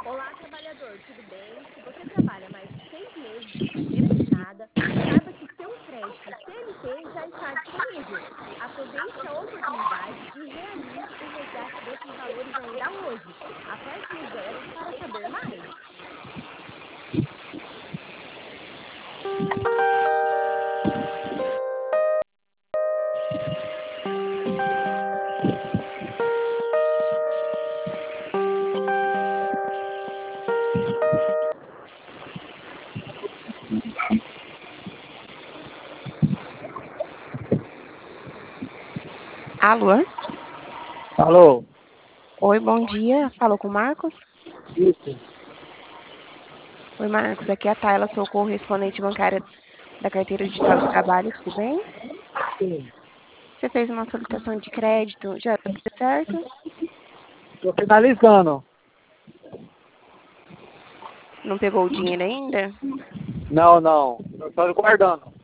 Olá, trabalhador, tudo bem? Se você trabalha mais de 6 meses de carteira assinada, saiba que seu crédito CLT já está disponível. Aproveite a oportunidade e realize o resgate desses valores ainda hoje. Aperte o 0 para saber mais. Alô? Alô? Oi, bom dia. Falou com o Marcos? Isso. Oi, Marcos. Aqui é a Tayla, sou correspondente bancária da Carteira Digital de Trabalho, tudo bem? Sim. Você fez uma solicitação de crédito, já deu certo? Estou finalizando. Não pegou o dinheiro ainda? Não, não. Eu estou guardando.